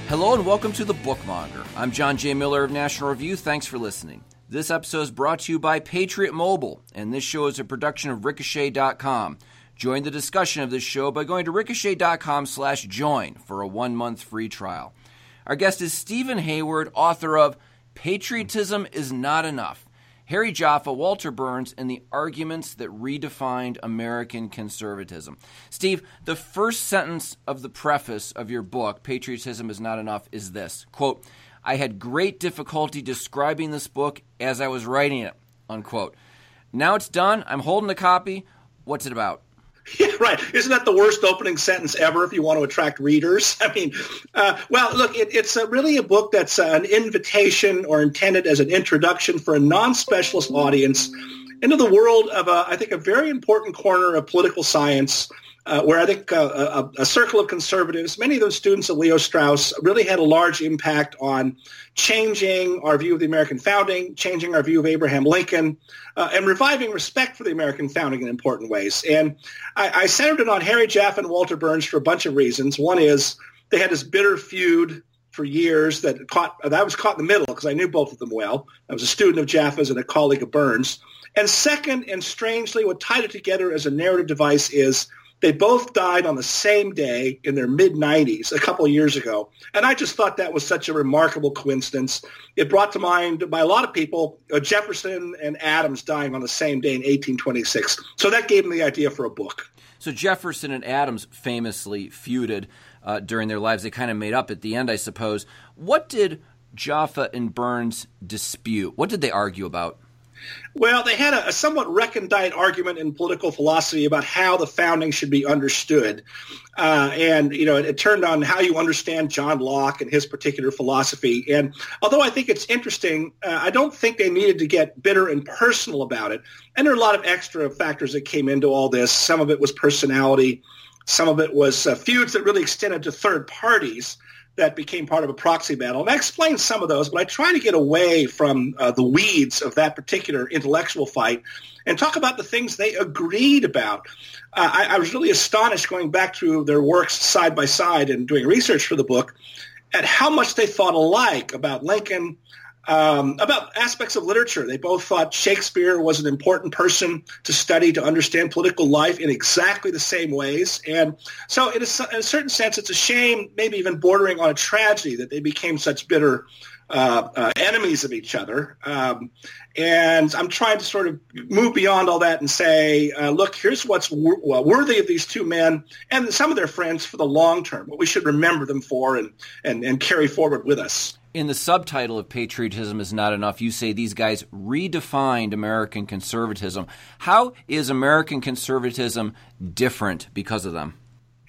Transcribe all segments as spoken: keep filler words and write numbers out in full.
Hello and welcome to The Bookmonger. I'm John J. Miller of National Review. Thanks for listening. This episode is brought to you by Patriot Mobile, and this show is a production of Ricochet dot com. Join the discussion of this show by going to Ricochet dot com slash join for a one-month free trial. Our guest is Steven Hayward, author of Patriotism is Not Enough, Harry Jaffa, Walter Burns, and the Arguments That Redefined American Conservatism. Steve, the first sentence of the preface of your book, Patriotism is Not Enough, is this, quote, I had great difficulty describing this book as I was writing it, unquote. Now it's done. I'm holding a copy. What's it about? Yeah, right. Isn't that the worst opening sentence ever if you want to attract readers? I mean, uh, well, look, it, it's a, really a book that's uh, an invitation or intended as an introduction for a non-specialist audience into the world of, a, I think, a very important corner of political science uh, where I think uh, a, a circle of conservatives, many of those students of Leo Strauss, really had a large impact on changing our view of the American founding, changing our view of Abraham Lincoln, uh, and reviving respect for the American founding in important ways. And I, I centered it on Harry Jaffa and Walter Burns for a bunch of reasons. One is they had this bitter feud for years that caught that I was caught in the middle because I knew both of them well. I was a student of Jaffa's and a colleague of Burns. And second, and strangely, what tied it together as a narrative device is they both died on the same day in their mid-nineties, a couple of years ago. And I just thought that was such a remarkable coincidence. It brought to mind, by a lot of people, uh, Jefferson and Adams dying on the same day in eighteen twenty-six. So that gave me the idea for a book. So Jefferson and Adams famously feuded uh, during their lives. They kind of made up at the end, I suppose. What did Jaffa and Burns dispute? What did they argue about? Well, they had a, a somewhat recondite argument in political philosophy about how the founding should be understood. Uh, and, you know, it, it turned on how you understand John Locke and his particular philosophy. And although I think it's interesting, uh, I don't think they needed to get bitter and personal about it. And there are a lot of extra factors that came into all this. Some of it was personality. Some of it was uh, feuds that really extended to third parties that became part of a proxy battle. And I explained some of those, but I try to get away from uh, the weeds of that particular intellectual fight and talk about the things they agreed about. Uh, I, I was really astonished going back through their works side by side and doing research for the book at how much they thought alike about Lincoln, Um, about aspects of literature. They both thought Shakespeare was an important person to study to understand political life in exactly the same ways. And so in a, in a certain sense, it's a shame, maybe even bordering on a tragedy, that they became such bitter uh, uh, enemies of each other. Um, and I'm trying to sort of move beyond all that and say, uh, look, here's what's wor- well, worthy of these two men and some of their friends for the long term, what we should remember them for and, and, and carry forward with us. In the subtitle of Patriotism is Not Enough, you say these guys redefined American conservatism. How is American conservatism different because of them?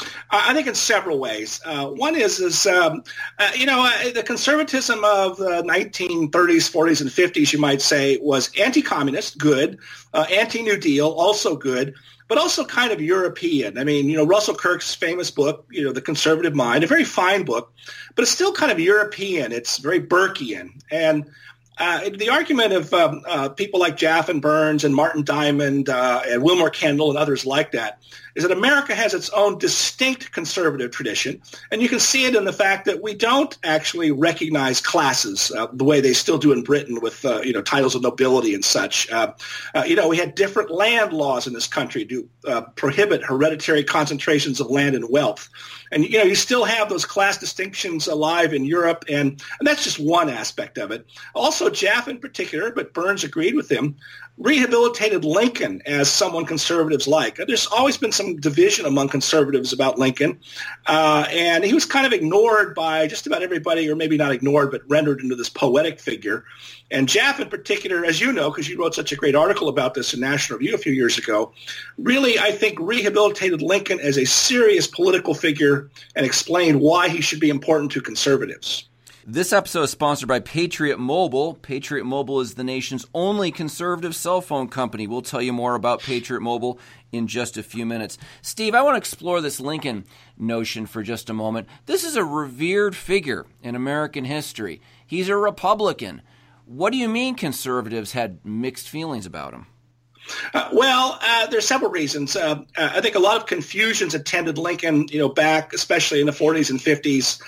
I think in several ways. Uh, one is, is um, uh, you know, uh, the conservatism of the nineteen thirties, forties, and fifties, you might say, was anti-communist, good, uh, anti-New Deal, also good, but also kind of European. I mean, you know, Russell Kirk's famous book, you know, The Conservative Mind, a very fine book, but it's still kind of European. It's very Burkean. And uh, the argument of um, uh, people like Jaffa and Burns and Martin Diamond uh, and Wilmer Kendall and others like that is that America has its own distinct conservative tradition, and you can see it in the fact that we don't actually recognize classes uh, the way they still do in Britain with uh, you know titles of nobility and such. Uh, uh, you know, we had different land laws in this country to uh, prohibit hereditary concentrations of land and wealth, and you know you still have those class distinctions alive in Europe, and, and that's just one aspect of it. Also, Jaffa in particular, but Burns agreed with him, rehabilitated Lincoln as someone conservatives like. There's always been some division among conservatives about Lincoln, uh, and he was kind of ignored by just about everybody, or maybe not ignored, but rendered into this poetic figure. And Jaffa in particular, as you know, because you wrote such a great article about this in National Review a few years ago, really, I think, rehabilitated Lincoln as a serious political figure and explained why he should be important to conservatives. This episode is sponsored by Patriot Mobile. Patriot Mobile is the nation's only conservative cell phone company. We'll tell you more about Patriot Mobile in just a few minutes. Steve, I want to explore this Lincoln notion for just a moment. This is a revered figure in American history. He's a Republican. What do you mean conservatives had mixed feelings about him? Uh, well, uh, there's several reasons. Uh, uh, I think a lot of confusions attended Lincoln, you know, back, especially in the forties and fifties.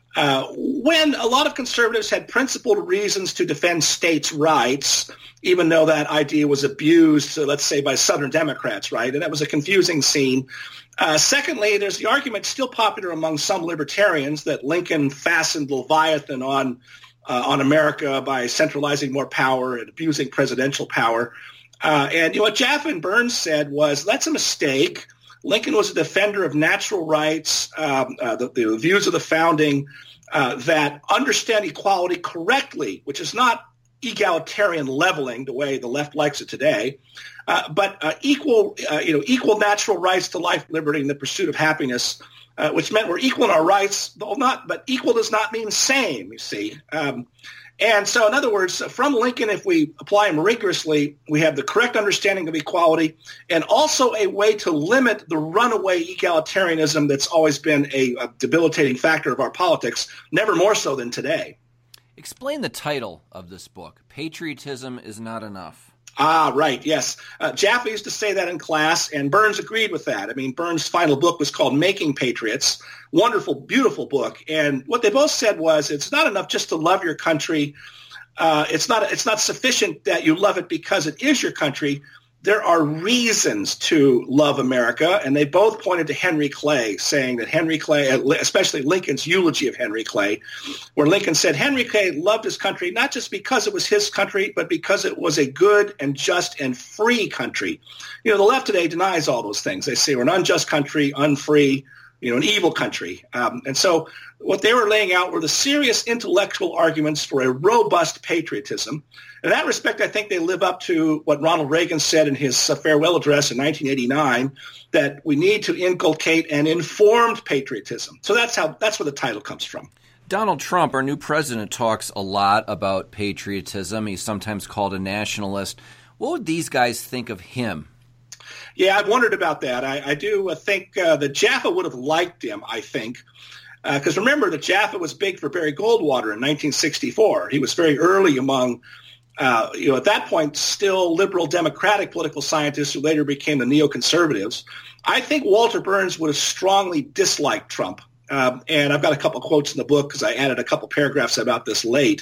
Uh, when a lot of conservatives had principled reasons to defend states' rights, even though that idea was abused, uh, let's say, by Southern Democrats, right? And that was a confusing scene. Uh, secondly, there's the argument still popular among some libertarians that Lincoln fastened Leviathan on uh, on America by centralizing more power and abusing presidential power. Uh, and you know, what Jaffa and Burns said was, that's a mistake. Lincoln was a defender of natural rights, um, uh, the, the views of the founding uh, that understand equality correctly, which is not egalitarian leveling the way the left likes it today, uh, but uh, equal, uh, you know, equal natural rights to life, liberty, and the pursuit of happiness, uh, which meant we're equal in our rights, though not. But equal does not mean same. You see. Um, And so, in other words, from Lincoln, if we apply him rigorously, we have the correct understanding of equality and also a way to limit the runaway egalitarianism that's always been a, a debilitating factor of our politics, never more so than today. Explain the title of this book, Patriotism is Not Enough. Ah, right, yes. Uh, Jaffa used to say that in class, and Burns agreed with that. I mean, Burns' final book was called Making Patriots. Wonderful, beautiful book. And what they both said was, it's not enough just to love your country. Uh, it's not it's not sufficient that you love it because it is your country. There are reasons to love America, and they both pointed to Henry Clay, saying that Henry Clay, especially Lincoln's eulogy of Henry Clay, where Lincoln said Henry Clay loved his country not just because it was his country, but because it was a good and just and free country. You know, the left today denies all those things. They say we're an unjust country, unfree, you know, an evil country. Um, and so what they were laying out were the serious intellectual arguments for a robust patriotism. In that respect, I think they live up to what Ronald Reagan said in his uh, farewell address in nineteen eighty-nine, that we need to inculcate an informed patriotism. So that's how that's where the title comes from. Donald Trump, our new president, talks a lot about patriotism. He's sometimes called a nationalist. What would these guys think of him? Yeah, I've wondered about that. I, I do think uh, that Jaffa would have liked him, I think. Because uh, remember that Jaffa was big for Barry Goldwater in nineteen sixty-four. He was very early among, uh, you know, at that point, still liberal democratic political scientists who later became the neoconservatives. I think Walter Burns would have strongly disliked Trump. Um, and I've got a couple quotes in the book because I added a couple paragraphs about this late.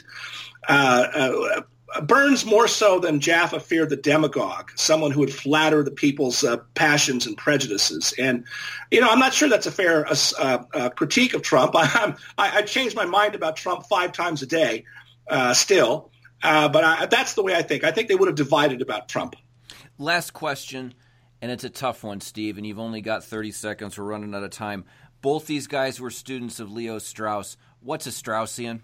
Uh, uh, Burns, more so than Jaffa, feared the demagogue, someone who would flatter the people's uh, passions and prejudices. And, you know, I'm not sure that's a fair uh, uh, critique of Trump. I, I, I change my mind about Trump five times a day uh, still. Uh, but I, that's the way I think. I think they would have divided about Trump. Last question, and it's a tough one, Steve, and you've only got thirty seconds. We're running out of time. Both these guys were students of Leo Strauss. What's a Straussian?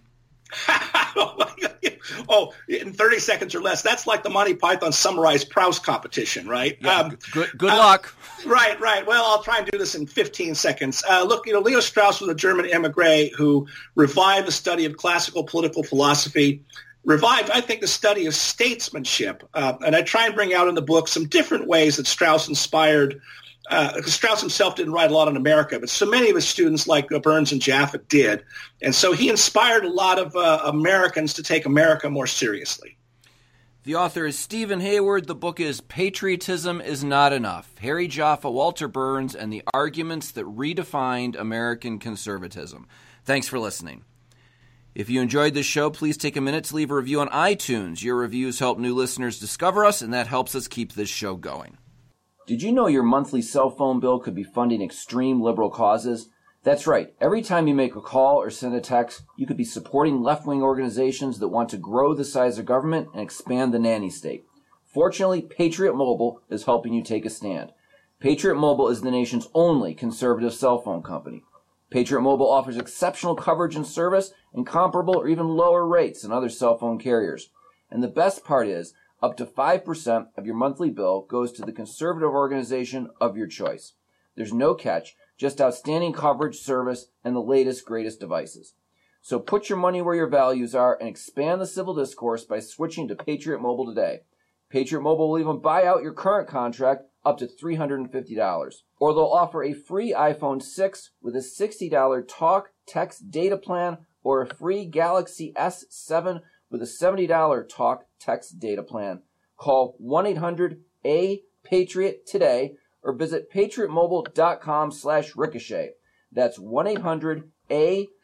Oh, in thirty seconds or less. That's like the Monty Python summarized Proust competition, right? Yeah, um, good good uh, luck. Right, right. Well, I'll try and do this in fifteen seconds. Uh, look, you know, Leo Strauss was a German emigre who revived the study of classical political philosophy, revived, I think, the study of statesmanship. Uh, and I try and bring out in the book some different ways that Strauss inspired. Uh, because Strauss himself didn't write a lot on America, but so many of his students like uh, Burns and Jaffa did. And so he inspired a lot of uh, Americans to take America more seriously. The author is Stephen Hayward. The book is Patriotism is Not Enough. Harry Jaffa, Walter Burns, and the Arguments That Redefined American Conservatism. Thanks for listening. If you enjoyed this show, please take a minute to leave a review on iTunes. Your reviews help new listeners discover us, and that helps us keep this show going. Did you know your monthly cell phone bill could be funding extreme liberal causes? That's right. Every time you make a call or send a text, you could be supporting left-wing organizations that want to grow the size of government and expand the nanny state. Fortunately, Patriot Mobile is helping you take a stand. Patriot Mobile is the nation's only conservative cell phone company. Patriot Mobile offers exceptional coverage and service and comparable or even lower rates than other cell phone carriers. And the best part is, up to five percent of your monthly bill goes to the conservative organization of your choice. There's no catch, just outstanding coverage, service, and the latest, greatest devices. So put your money where your values are and expand the civil discourse by switching to Patriot Mobile today. Patriot Mobile will even buy out your current contract up to three hundred fifty dollars. Or they'll offer a free iPhone six with a sixty dollars talk, text, data plan, or a free Galaxy S seven with a seventy dollars talk, text, data plan. Call one eight hundred A Patriot today or visit patriot mobile dot com slash ricochet. That's one eight hundred A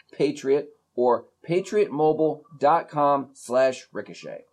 patriot or patriot mobile dot com slash ricochet.